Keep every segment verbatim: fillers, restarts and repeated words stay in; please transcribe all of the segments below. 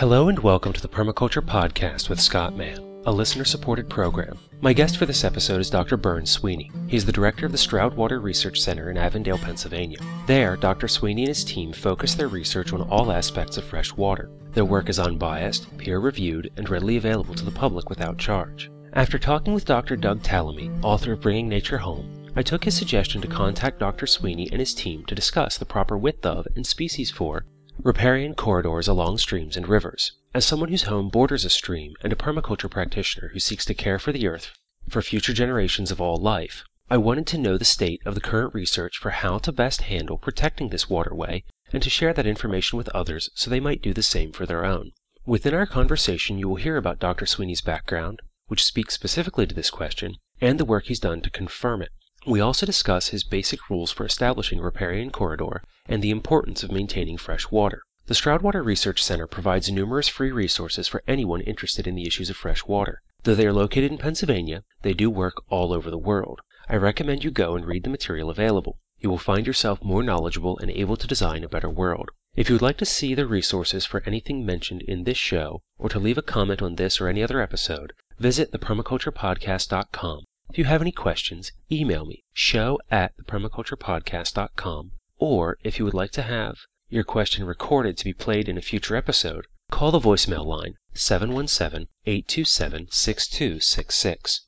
Hello and welcome to the Permaculture Podcast with Scott Mann, a listener-supported program. My guest for this episode is Doctor Burns Sweeney. He's the director of the Stroud Water Research Center in Avondale, Pennsylvania. There, Doctor Sweeney and his team focus their research on all aspects of fresh water. Their work is unbiased, peer-reviewed, and readily available to the public without charge. After talking with Doctor Doug Tallamy, author of Bringing Nature Home, I took his suggestion to contact Doctor Sweeney and his team to discuss the proper width of and species for riparian corridors along streams and rivers. As someone whose home borders a stream and a permaculture practitioner who seeks to care for the earth for future generations of all life, I wanted to know the state of the current research for how to best handle protecting this waterway and to share that information with others so they might do the same for their own. Within our conversation, you will hear about Doctor Sweeney's background, which speaks specifically to this question, and the work he's done to confirm it. We also discuss his basic rules for establishing a riparian corridor and the importance of maintaining fresh water. The Stroud Water Research Center provides numerous free resources for anyone interested in the issues of fresh water. Though they are located in Pennsylvania, they do work all over the world. I recommend you go and read the material available. You will find yourself more knowledgeable and able to design a better world. If you would like to see the resources for anything mentioned in this show, or to leave a comment on this or any other episode, visit the permaculture podcast dot com. If you have any questions, email me, show at the permaculture podcast dot com, or if you would like to have your question recorded to be played in a future episode, call the voicemail line seven one seven, eight two seven, six two six six.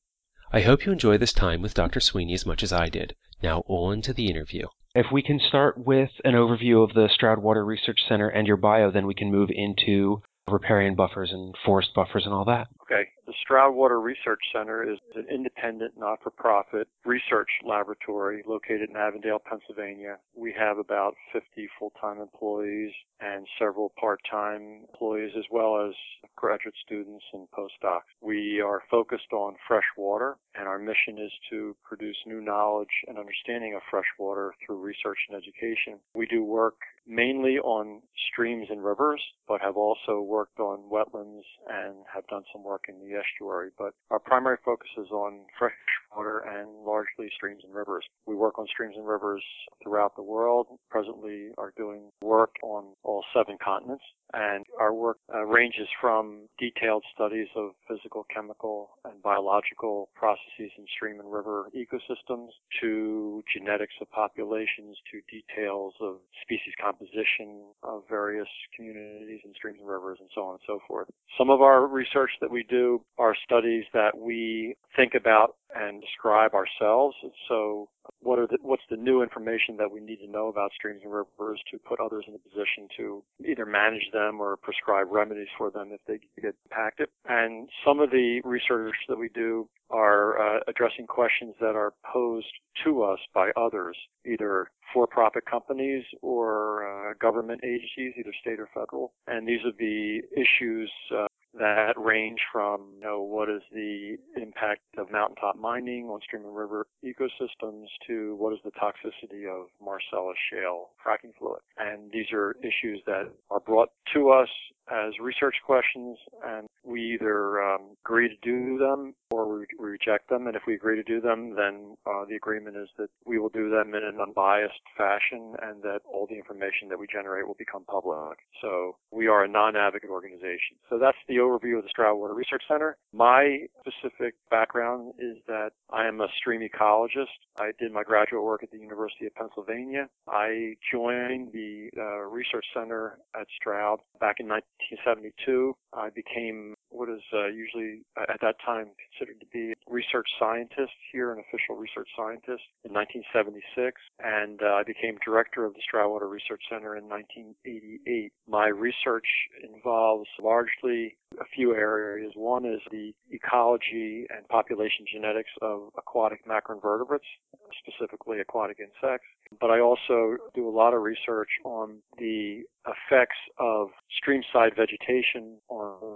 I hope you enjoy this time with Doctor Sweeney as much as I did. Now on to the interview. If we can start with an overview of the Stroud Water Research Center and your bio, then we can move into riparian buffers and forest buffers and all that. Okay. The Stroud Water Research Center is an independent, not-for-profit research laboratory located in Avondale, Pennsylvania. We have about fifty full-time employees and several part-time employees, as well as graduate students and postdocs. We are focused on fresh water, and our mission is to produce new knowledge and understanding of fresh water through research and education. We do work mainly on streams and rivers, but have also worked on wetlands and have done some work in the estuary. But our primary focus is on fresh water and largely streams and rivers. We work on streams and rivers throughout the world. Presently are doing work on all seven continents. And our work uh, ranges from detailed studies of physical, chemical, and biological processes in stream and river ecosystems to genetics of populations to details of species composition of various communities in streams and rivers and so on and so forth. Some of our research that we do are studies that we think about and describe ourselves. So what are the, what's the new information that we need to know about streams and rivers to put others in a position to either manage them or prescribe remedies for them if they get impacted. And some of the research that we do are uh, addressing questions that are posed to us by others, either for-profit companies or uh, government agencies, either state or federal. And these would be issues uh, that range from, you know, what is the impact of mountaintop mining on stream and river ecosystems to what is the toxicity of Marcellus shale fracking fluid. And these are issues that are brought to us as research questions, and we either um, agree to do them or we, we reject them. And if we agree to do them, then uh, the agreement is that we will do them in an unbiased fashion and that all the information that we generate will become public. So we are a non-advocate organization. So that's the overview of the Stroud Water Research Center. My specific background is that I am a stream ecologist. I did my graduate work at the University of Pennsylvania. I joined the uh, research center at Stroud back in nineteen seventy-two. I became what is uh, usually uh, at that time considered to be a research scientist here, an official research scientist in nineteen seventy-six, and uh, I became director of the Stroud Water Research Center in nineteen eighty-eight. My research involves largely a few areas. One is the ecology and population genetics of aquatic macroinvertebrates, specifically aquatic insects. But I also do a lot of research on the effects of streamside vegetation on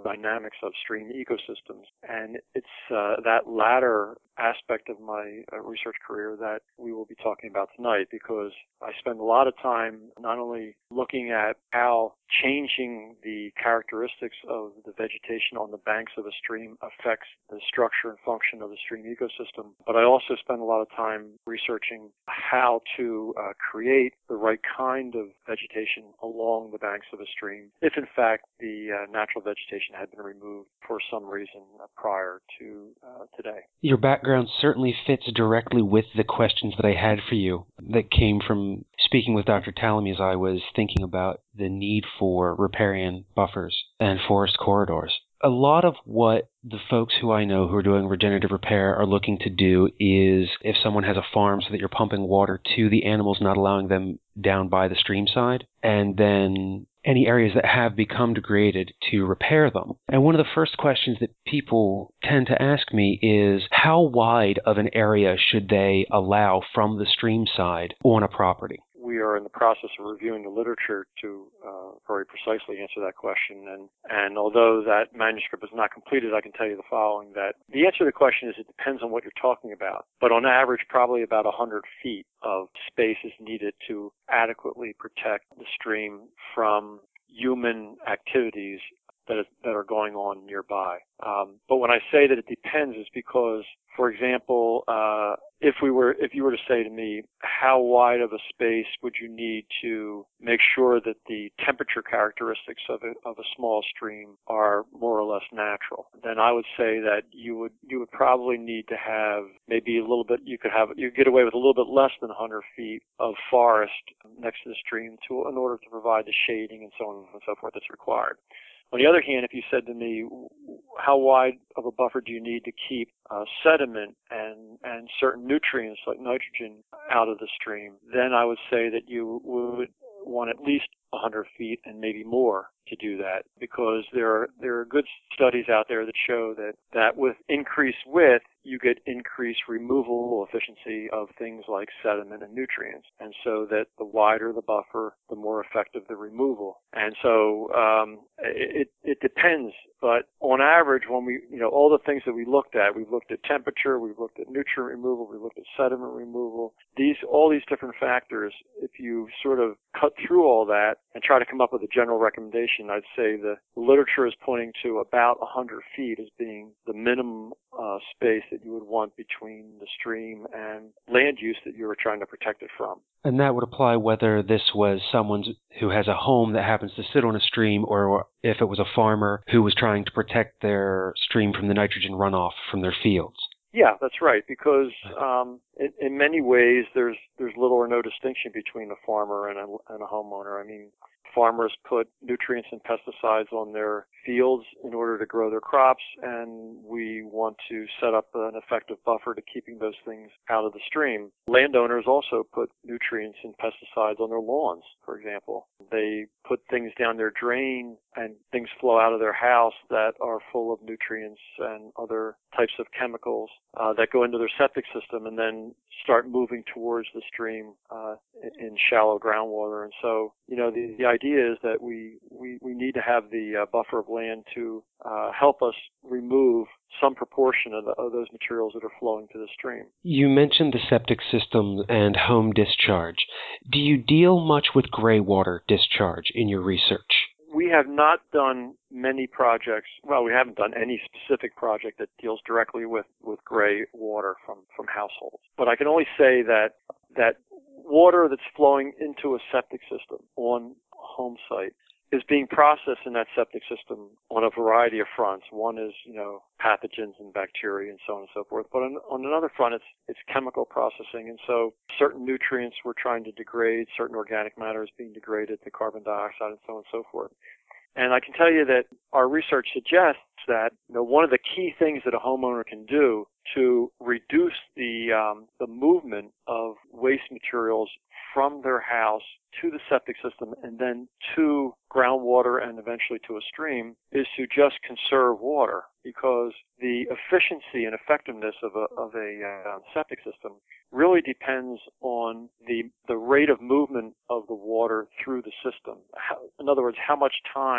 dynamics of stream ecosystems. And it's uh, that latter aspect of my uh, research career that we will be talking about tonight, because I spend a lot of time not only looking at how changing the characteristics of the vegetation on the banks of a stream affects the structure and function of the stream ecosystem, but I also spend a lot of time researching how to uh, create the right kind of vegetation along the banks of a stream if in fact the uh, natural vegetation had been removed for some reason uh, prior to uh, today. Your background certainly fits directly with the questions that I had for you that came from speaking with Doctor Tallamy as I was thinking about the need for riparian buffers and forest corridors. A lot of what the folks who I know who are doing regenerative repair are looking to do is, if someone has a farm so that you're pumping water to the animals, not allowing them down by the stream side, and then any areas that have become degraded to repair them. And one of the first questions that people tend to ask me is, how wide of an area should they allow from the stream side on a property? We are in the process of reviewing the literature to uh, very precisely answer that question. And, and although that manuscript is not completed, I can tell you the following, that the answer to the question is it depends on what you're talking about. But on average, probably about one hundred feet of space is needed to adequately protect the stream from human activities that, is, that are going on nearby. Um, but when I say that it depends, it's because, for example, uh, if we were, if you were to say to me, how wide of a space would you need to make sure that the temperature characteristics of a, of a small stream are more or less natural, then I would say that you would, you would probably need to have maybe a little bit, you could have, you could get away with a little bit less than one hundred feet of forest next to the stream to, in order to provide the shading and so on and so forth that's required. On the other hand, if you said to me, how wide of a buffer do you need to keep uh, sediment and, and certain nutrients like nitrogen out of the stream, then I would say that you would want at least one hundred feet and maybe more to do that, because there are there are good studies out there that show that, that with increased width, you get increased removal efficiency of things like sediment and nutrients. And so that the wider the buffer, the more effective the removal. And so um, it, it depends. But on average, when we, you know, all the things that we looked at, we've looked at temperature, we've looked at nutrient removal, we've looked at sediment removal, these, all these different factors, if you sort of cut through all that and try to come up with a general recommendation, I'd say the literature is pointing to about one hundred feet as being the minimum uh, space that you would want between the stream and land use that you were trying to protect it from. And that would apply whether this was someone who has a home that happens to sit on a stream, or if it was a farmer who was trying to protect their stream from the nitrogen runoff from their fields. Yeah, that's right, because um, in, in many ways there's there's little or no distinction between a farmer and a, and a homeowner. I mean, farmers put nutrients and pesticides on their fields in order to grow their crops, and we want to set up an effective buffer to keeping those things out of the stream. Landowners also put nutrients and pesticides on their lawns, for example. They put things down their drain and things flow out of their house that are full of nutrients and other types of chemicals uh, that go into their septic system and then start moving towards the stream uh, in shallow groundwater. And so, you know, the, the idea is that we, we, we need to have the uh, buffer of land to uh, help us remove some proportion of, the, of those materials that are flowing to the stream. You mentioned the septic system and home discharge. Do you deal much with gray water discharge in your research? We have not done many projects. Well, we haven't done any specific project that deals directly with, with gray water from, from households. But I can only say that that water that's flowing into a septic system on a home site is being processed in that septic system on a variety of fronts. One is, you know, pathogens and bacteria and so on and so forth. But on, on another front, it's, it's chemical processing. And so certain nutrients we're trying to degrade, certain organic matter is being degraded to carbon dioxide and so on and so forth. And I can tell you that our research suggests that, you know, one of the key things that a homeowner can do to reduce the um, the movement of waste materials from their house to the septic system and then to groundwater and eventually to a stream is to just conserve water, because the efficiency and effectiveness of a of a uh, septic system really depends on the the rate of movement of the water through the system. How, in other words, how much time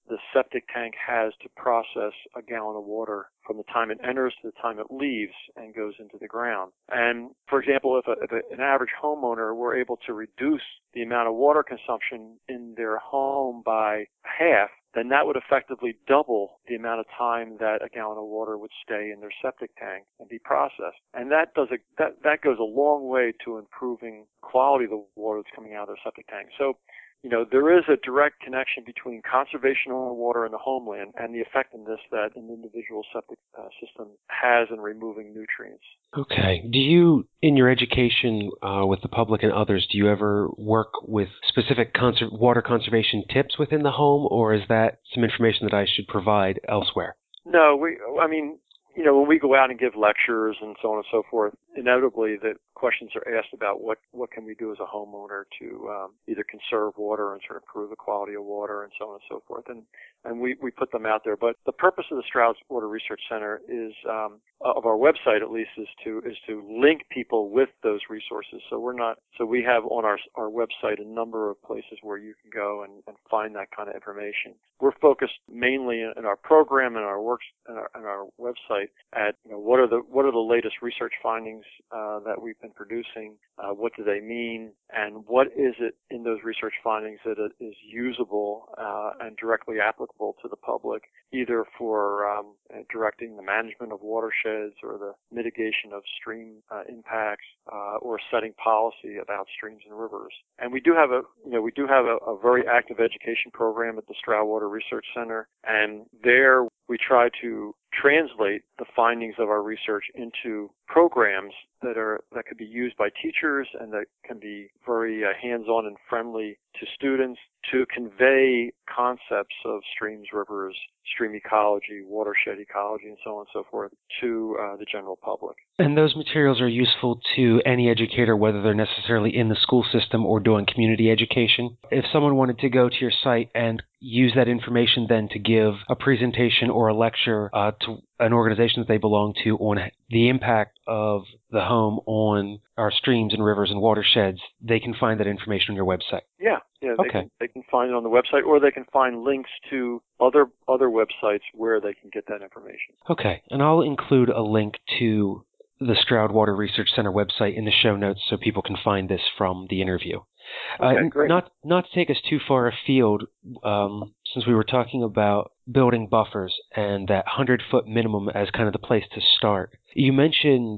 the septic tank has to process a gallon of water from the time it enters to the time it leaves and goes into the ground. And, for example, if, a, if a, an average homeowner were able to reduce the amount of water consumption in their home by half, then that would effectively double the amount of time that a gallon of water would stay in their septic tank and be processed. And that does a, that, that goes a long way to improving quality of the water that's coming out of their septic tank. So, you know, there is a direct connection between conservation of water in the homeland and the effectiveness that an individual septic uh, system has in removing nutrients. Okay. Do you, in your education uh, with the public and others, do you ever work with specific conser- water conservation tips within the home, or is that some information that I should provide elsewhere? No, we, I mean, you know, when we go out and give lectures and so on and so forth, inevitably the questions are asked about what, what can we do as a homeowner to um, either conserve water and sort of improve the quality of water and so on and so forth. And and we, we put them out there. But the purpose of the Stroud Water Research Center is, um, of our website at least, is to is to link people with those resources. So we're not, so we have on our our website a number of places where you can go and, and find that kind of information. We're focused mainly in, in our program and our works and our, and our website at, you know, what are the what are the latest research findings uh, that we've been producing, uh, what do they mean, and what is it in those research findings that is usable uh, and directly applicable to the public, either for um, directing the management of watersheds or the mitigation of stream uh, impacts uh, or setting policy about streams and rivers. And we do have a, you know, we do have a, a very active education program at the Stroud Water Research Center, and there we try to translate the findings of our research into programs that are that could be used by teachers and that can be very uh, hands-on and friendly to students to convey concepts of streams, rivers, stream ecology, watershed ecology, and so on and so forth to uh, the general public. And those materials are useful to any educator, whether they're necessarily in the school system or doing community education. If someone wanted to go to your site and use that information then to give a presentation or a lecture uh, to an organization that they belong to on the impact of the home on our streams and rivers and watersheds, they can find that information on your website. Yeah, yeah, they, okay. can, they can find it on the website, or they can find links to other other websites where they can get that information. Okay, and I'll include a link to the Stroud Water Research Center website in the show notes so people can find this from the interview. Okay, uh, great. Not not to take us too far afield, um, since we were talking about building buffers and that hundred-foot minimum as kind of the place to start. You mentioned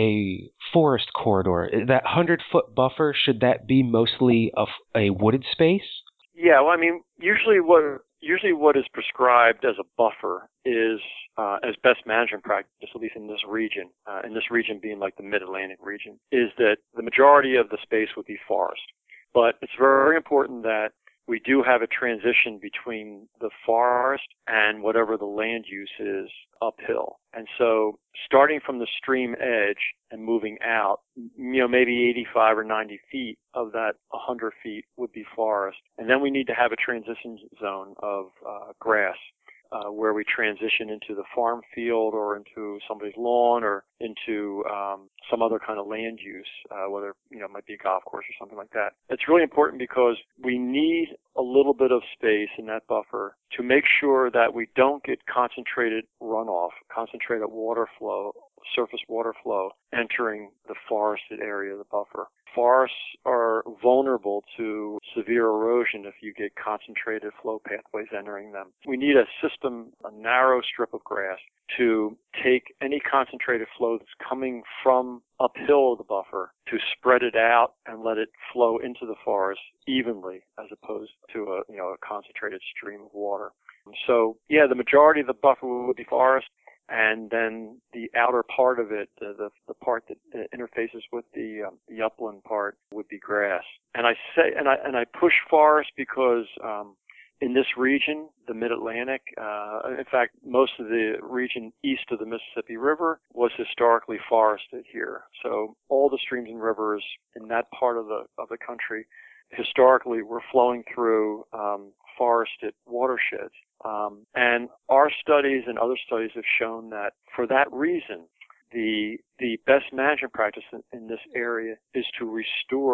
a forest corridor. That hundred-foot buffer, should that be mostly a, a wooded space? Yeah, well, I mean, usually what usually what is prescribed as a buffer is, uh, as best management practice, at least in this region, uh, in this region being like the Mid-Atlantic region, is that the majority of the space would be forest. But it's very important that we do have a transition between the forest and whatever the land use is uphill. And so starting from the stream edge and moving out, you know, maybe eighty-five or ninety feet of that one hundred feet would be forest. And then we need to have a transition zone of uh, grass. Uh, where we transition into the farm field or into somebody's lawn or into um, some other kind of land use, uh, whether, you know, it might be a golf course or something like that. It's really important because we need a little bit of space in that buffer to make sure that we don't get concentrated runoff, concentrated water flow, surface water flow entering the forested area of the buffer. Forests are vulnerable to severe erosion if you get concentrated flow pathways entering them. We need a system, a narrow strip of grass, to take any concentrated flow that's coming from uphill of the buffer to spread it out and let it flow into the forest evenly as opposed to a, you know, a concentrated stream of water. So, yeah, the majority of the buffer would be forest. And then the outer part of it, the the, the part that interfaces with the um, the upland part, would be grass. And I say, and I and I push forest because um, in this region, the Mid-Atlantic, uh, in fact, most of the region east of the Mississippi River was historically forested here. So all the streams and rivers in that part of the of the country historically were flowing through um, forested watersheds. Um, and our studies and other studies have shown that for that reason, the the best management practice in, in this area is to restore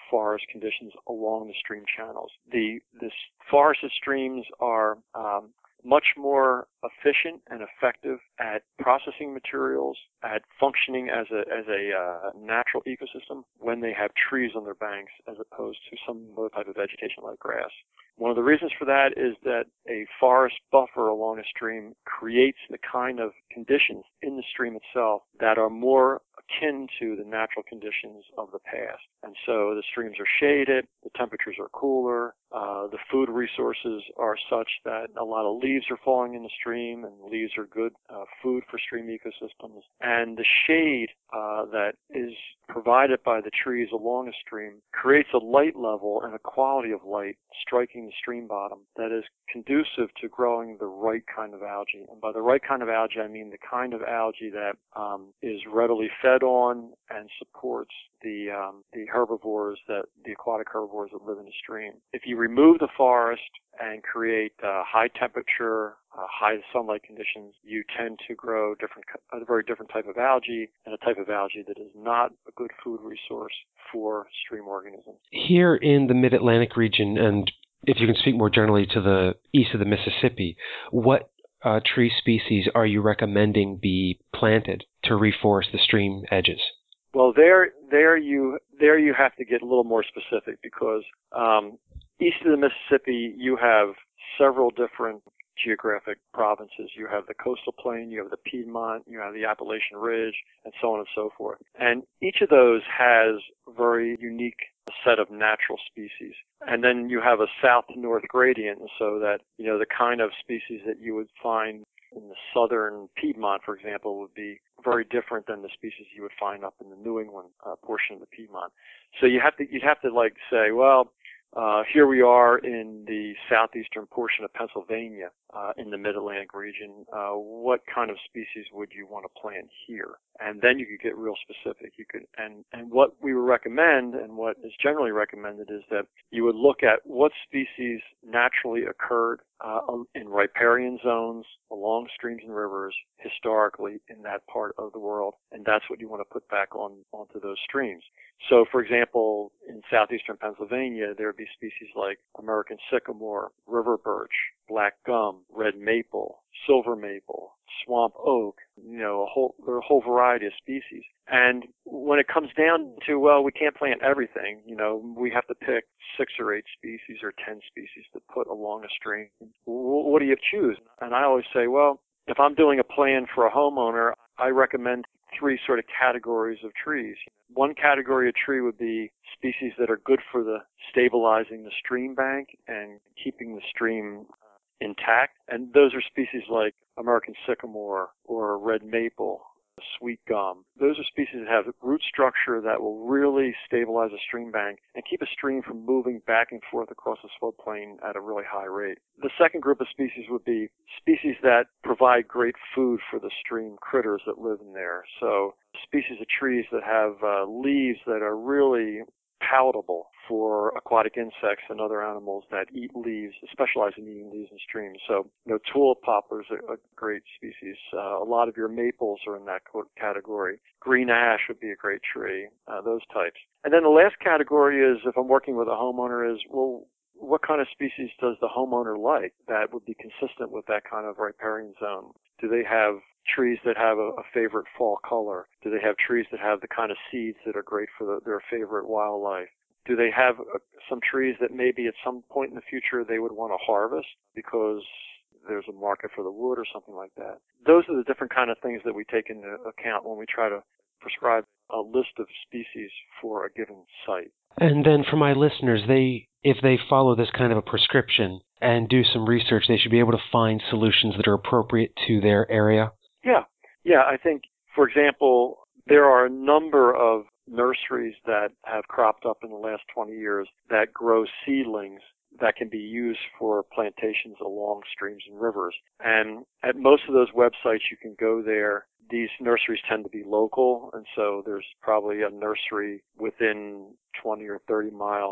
forest conditions along the stream channels. The, the forested streams are um, much more efficient and effective at processing materials, at functioning as a as a uh, natural ecosystem when they have trees on their banks as opposed to some other type of vegetation like grass. One of the reasons for that is that a forest buffer along a stream creates the kind of conditions in the stream itself that are more akin to the natural conditions of the past. And so the streams are shaded, the temperatures are cooler, uh, the food resources are such that a lot of leaves are falling in the stream, and leaves are good uh, food for stream ecosystems. And the shade uh, that is provided by the trees along a stream creates a light level and a quality of light striking the stream bottom that is conducive to growing the right kind of algae. And by the right kind of algae, I mean the kind of algae that um, is readily fed on and supports the um, the herbivores, that the aquatic herbivores that live in the stream. If you remove the forest and create uh, high temperature, uh, high sunlight conditions, you tend to grow different, a very different type of algae, and a type of algae that is not a good food resource for stream organisms. Here in the Mid-Atlantic region, and if you can speak more generally to the east of the Mississippi, what uh, tree species are you recommending be planted to reforest the stream edges? Well, there, there you, there you have to get a little more specific because um, east of the Mississippi, you have several different geographic provinces. You have the coastal plain, you have the Piedmont, you have the Appalachian Ridge, and so on and so forth. And each of those has a very unique set of natural species. And then you have a south to north gradient, so that, you know, the kind of species that you would find in the southern Piedmont, for example, would be very different than the species you would find up in the New England uh, portion of the Piedmont. So you have to, you'd have to like say, well, Uh, here we are in the southeastern portion of Pennsylvania, uh, in the Mid-Atlantic region. Uh, what kind of species would you want to plant here? And then you could get real specific. You could, and, and what we would recommend, and what is generally recommended, is that you would look at what species naturally occurred uh, in riparian zones along streams and rivers historically in that part of the world, and that's what you want to put back on onto those streams. So, for example, in southeastern Pennsylvania, there would be species like American sycamore, river birch, black gum, red maple, silver maple, swamp oak, you know, a whole, there are a whole variety of species. And when it comes down to, well, we can't plant everything, you know, we have to pick six or eight species or ten species to put along a stream. What do you choose? And I always say, well, if I'm doing a plan for a homeowner, I recommend three sort of categories of trees. One category of tree would be species that are good for the stabilizing the stream bank and keeping the stream intact. And those are species like American sycamore or red maple, sweet gum. Those are species that have root structure that will really stabilize a stream bank and keep a stream from moving back and forth across the floodplain at a really high rate. The second group of species would be species that provide great food for the stream critters that live in there. So species of trees that have uh, leaves that are really palatable for aquatic insects and other animals that eat leaves, specialize in eating leaves in streams. So, you know, tulip poplars are a great species. Uh, a lot of your maples are in that category. Green ash would be a great tree, uh, those types. And then the last category is, if I'm working with a homeowner, is, well, what kind of species does the homeowner like that would be consistent with that kind of riparian zone? Do they have trees that have a, a favorite fall color? Do they have trees that have the kind of seeds that are great for the, their favorite wildlife? Do they have uh, some trees that maybe at some point in the future they would want to harvest because there's a market for the wood or something like that? Those are the different kind of things that we take into account when we try to prescribe a list of species for a given site. And then for my listeners, they if they follow this kind of a prescription and do some research, they should be able to find solutions that are appropriate to their area? Yeah. Yeah, I think, for example, there are a number of nurseries that have cropped up in the last twenty years that grow seedlings that can be used for plantations along streams and rivers. And at most of those websites, you can go there. These nurseries tend to be local, and so there's probably a nursery within twenty or thirty mile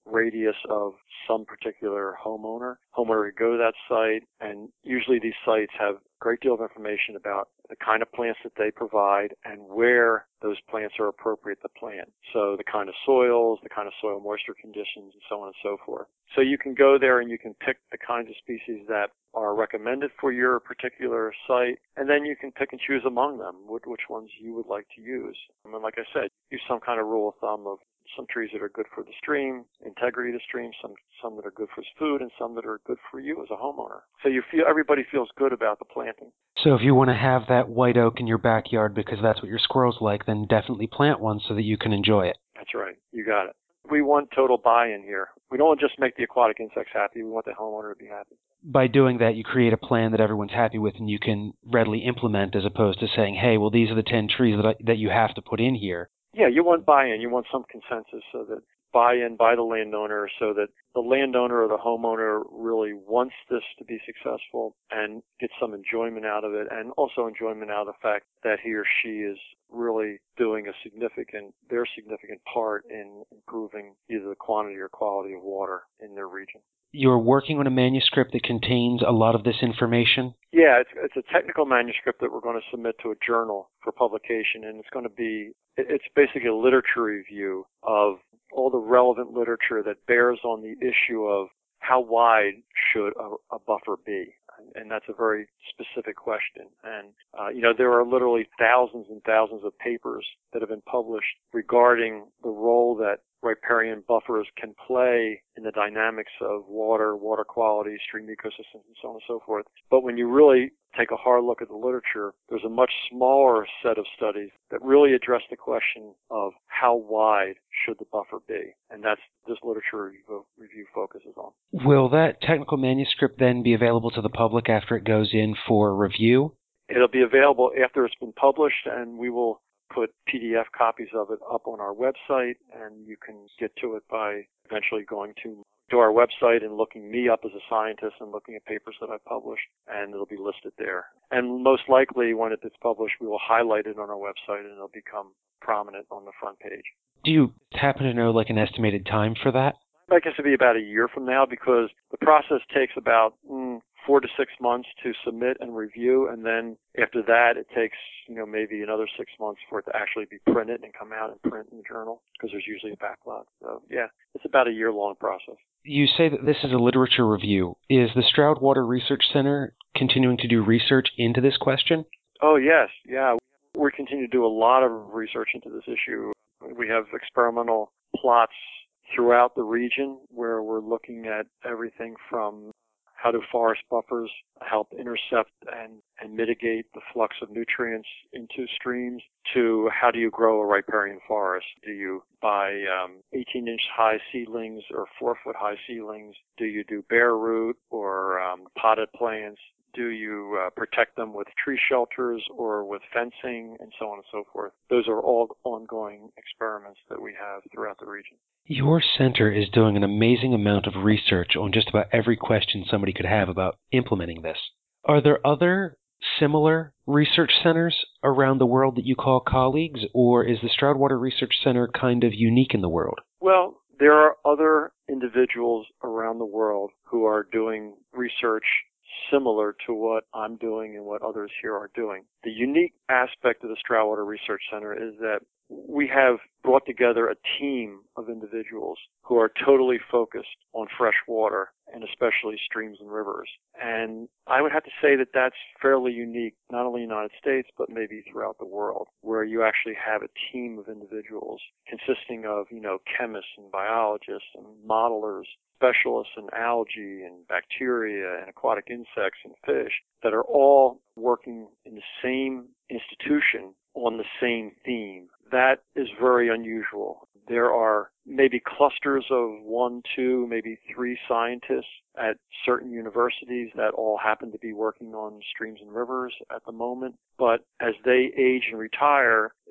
radius of some particular homeowner. Homeowner would go to that site, and usually these sites have a great deal of information about the kind of plants that they provide and where those plants are appropriate to plant. So the kind of soils, the kind of soil moisture conditions, and so on and so forth. So you can go there and you can pick the kinds of species that are recommended for your particular site, and then you can pick and choose among them which ones you would like to use. And like I said, use some kind of rule of thumb of some trees that are good for the stream, integrity of the stream, some some that are good for food, and some that are good for you as a homeowner. So you feel everybody feels good about the planting. So if you want to have that white oak in your backyard because that's what your squirrels like, then definitely plant one so that you can enjoy it. That's right. You got it. We want total buy-in here. We don't just make the aquatic insects happy. We want the homeowner to be happy. By doing that, you create a plan that everyone's happy with and you can readily implement, as opposed to saying, hey, well, these are the ten trees that I, that you have to put in here. Yeah, you want buy-in. You want some consensus so that buy-in by the landowner so that the landowner or the homeowner really wants this to be successful and gets some enjoyment out of it, and also enjoyment out of the fact that he or she is really doing a significant, their significant part in improving either the quantity or quality of water in their region. You're working on a manuscript that contains a lot of this information? Yeah, it's, it's a technical manuscript that we're going to submit to a journal for publication, and it's going to be, it's basically a literature review of all the relevant literature that bears on the issue of how wide should a, a buffer be. And that's a very specific question. And, uh, you know, there are literally thousands and thousands of papers that have been published regarding the role that riparian buffers can play in the dynamics of water, water quality, stream ecosystems, and so on and so forth. But when you really take a hard look at the literature, there's a much smaller set of studies that really address the question of how wide should the buffer be. And that's this literature review, review focuses on. Will that technical manuscript then be available to the public after it goes in for review? It'll be available after it's been published, and we will put P D F copies of it up on our website, and you can get to it by eventually going to to our website and looking me up as a scientist and looking at papers that I published, and it'll be listed there. And most likely, when it is published, we will highlight it on our website, and it'll become prominent on the front page. Do you happen to know like an estimated time for that? I guess it'll be about a year from now, because the process takes about mm, four to six months to submit and review, and then after that it takes, you know, maybe another six months for it to actually be printed and come out and print in the journal, because there's usually a backlog. So yeah, it's about a year-long process. You say that this is a literature review. Is the Stroud Water Research Center continuing to do research into this question? Oh yes, yeah. We continue to do a lot of research into this issue. We have experimental plots throughout the region where we're looking at everything from how do forest buffers help intercept and, and mitigate the flux of nutrients into streams, to how do you grow a riparian forest? Do you buy um, eighteen inch high seedlings or four foot high seedlings? Do you do bare root or um, potted plants? Do you uh, protect them with tree shelters or with fencing, and so on and so forth? Those are all ongoing experiments that we have throughout the region. Your center is doing an amazing amount of research on just about every question somebody could have about implementing this. Are there other similar research centers around the world that you call colleagues, or is the Stroud Water Research Center kind of unique in the world? Well, there are other individuals around the world who are doing research similar to what I'm doing and what others here are doing. The unique aspect of the Stroud Water Research Center is that we have brought together a team of individuals who are totally focused on fresh water, and especially streams and rivers. And I would have to say that that's fairly unique, not only in the United States, but maybe throughout the world, where you actually have a team of individuals consisting of, you know, chemists and biologists and modelers, specialists in algae and bacteria and aquatic insects and fish that are all working in the same institution on the same theme. That is very unusual. There are maybe clusters of one, two, maybe three scientists at certain universities that all happen to be working on streams and rivers at the moment. But as they age and retire,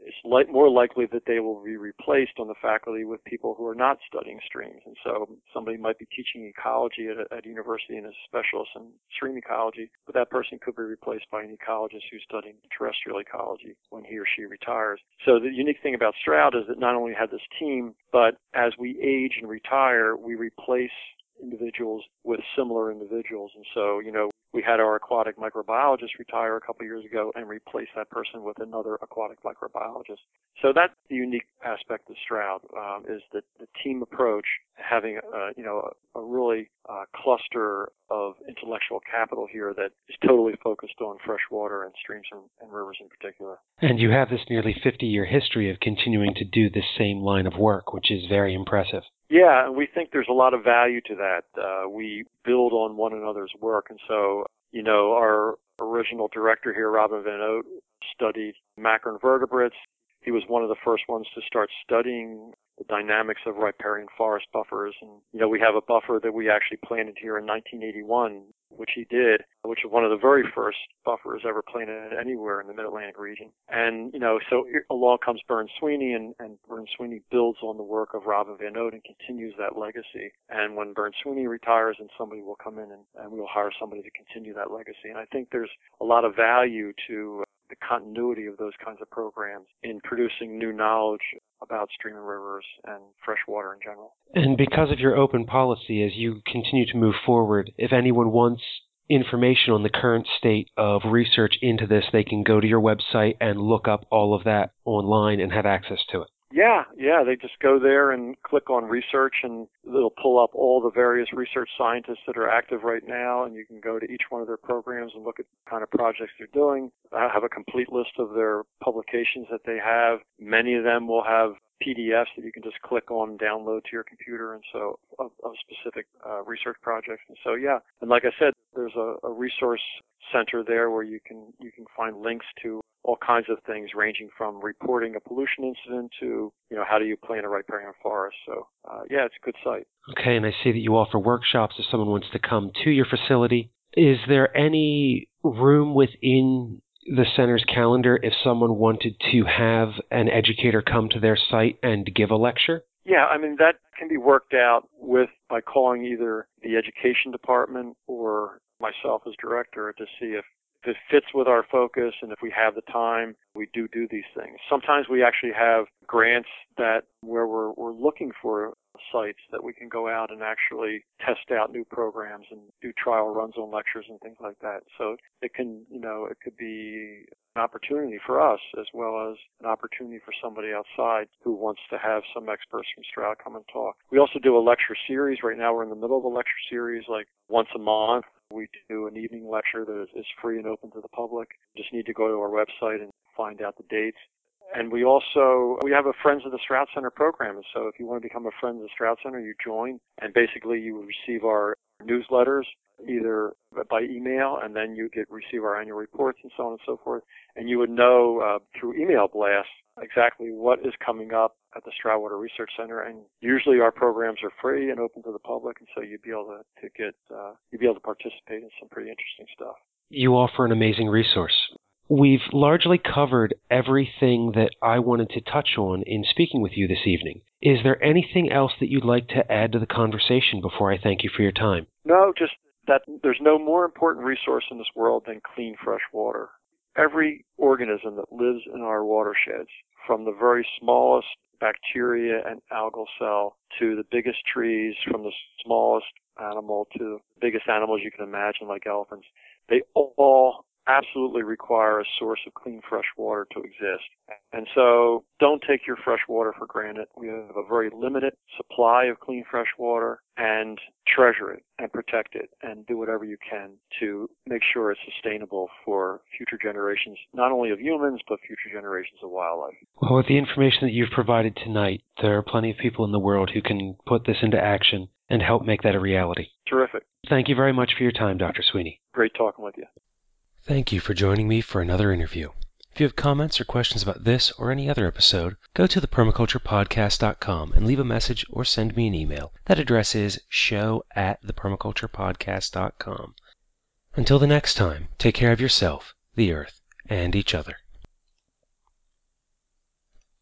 it's like more likely that they will be replaced on the faculty with people who are not studying streams. And so somebody might be teaching ecology at a, at a university and is a specialist in stream ecology, but that person could be replaced by an ecologist who's studying terrestrial ecology when he or she retires. So the unique thing about Stroud is that not only had this team, but as we age and retire, we replace individuals with similar individuals. And so, you know, we had our aquatic microbiologist retire a couple years ago and replace that person with another aquatic microbiologist. So that's the unique aspect of Stroud, um, is that the team approach, having a, you know, a, a really uh, cluster of intellectual capital here that is totally focused on freshwater and streams and, and rivers in particular. And you have this nearly fifty-year history of continuing to do this same line of work, which is very impressive. Yeah, and we think there's a lot of value to that. Uh, we build on one another's work. And so, you know, our original director here, Robin Van Oot, studied macroinvertebrates. He was one of the first ones to start studying the dynamics of riparian forest buffers. And, you know, we have a buffer that we actually planted here in nineteen eighty-one, which he did, which is one of the very first buffers ever planted anywhere in the Mid-Atlantic region. And, you know, so along comes Burns Sweeney, and, and Burns Sweeney builds on the work of Robin Van Oot and continues that legacy. And when Burns Sweeney retires, and somebody will come in and, and we'll hire somebody to continue that legacy. And I think there's a lot of value to the continuity of those kinds of programs in producing new knowledge about stream and rivers and freshwater in general. And because of your open policy, as you continue to move forward, if anyone wants information on the current state of research into this, they can go to your website and look up all of that online and have access to it. Yeah, yeah, they just go there and click on research, and it'll pull up all the various research scientists that are active right now, and you can go to each one of their programs and look at the kind of projects they're doing. I have a complete list of their publications that they have. Many of them will have P D Fs that you can just click on and download to your computer, and so of, of specific uh, research projects. And so, yeah, and like I said, there's a, a resource center there where you can you can find links to all kinds of things, ranging from reporting a pollution incident to, you know, how do you plant a riparian forest. So, uh, yeah, it's a good site. Okay, and I see that you offer workshops if someone wants to come to your facility. Is there any room within the center's calendar if someone wanted to have an educator come to their site and give a lecture? Yeah, I mean, that can be worked out with by calling either the education department or myself as director to see if If it fits with our focus and if we have the time, we do do these things. Sometimes we actually have grants that where we're, we're looking for sites that we can go out and actually test out new programs and do trial runs on lectures and things like that. So it can, you know, it could be an opportunity for us as well as an opportunity for somebody outside who wants to have some experts from Stroud come and talk. We also do a lecture series. Right now we're in the middle of a lecture series, like once a month. We do an evening lecture that is free and open to the public. You just need to go to our website and find out the dates. And we also, we have a Friends of the Stroud Center program. And so if you want to become a Friend of the Stroud Center, you join, and basically you will receive our newsletters either by email, and then you get receive our annual reports and so on and so forth. And you would know uh, through email blasts exactly what is coming up at the Stroud Water Research Center. And usually our programs are free and open to the public, and so you'd be able to, to get uh, you'd be able to participate in some pretty interesting stuff. You offer an amazing resource. We've largely covered everything that I wanted to touch on in speaking with you this evening. Is there anything else that you'd like to add to the conversation before I thank you for your time? No, just that there's no more important resource in this world than clean, fresh water. Every organism that lives in our watersheds, from the very smallest bacteria and algal cell to the biggest trees, from the smallest animal to the biggest animals you can imagine, like elephants, they all absolutely require a source of clean, fresh water to exist. And so don't take your fresh water for granted. We have a very limited supply of clean, fresh water, and treasure it and protect it and do whatever you can to make sure it's sustainable for future generations, not only of humans, but future generations of wildlife. Well, with the information that you've provided tonight, there are plenty of people in the world who can put this into action and help make that a reality. Terrific. Thank you very much for your time, Doctor Sweeney. Great talking with you. Thank you for joining me for another interview. If you have comments or questions about this or any other episode, go to the permaculture podcast dot com and leave a message or send me an email. That address is show at the permaculture podcast dot com. Until the next time, take care of yourself, the earth, and each other.